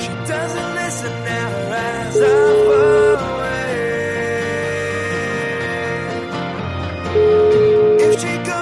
She doesn't listen now, her eyes are far away. If she goes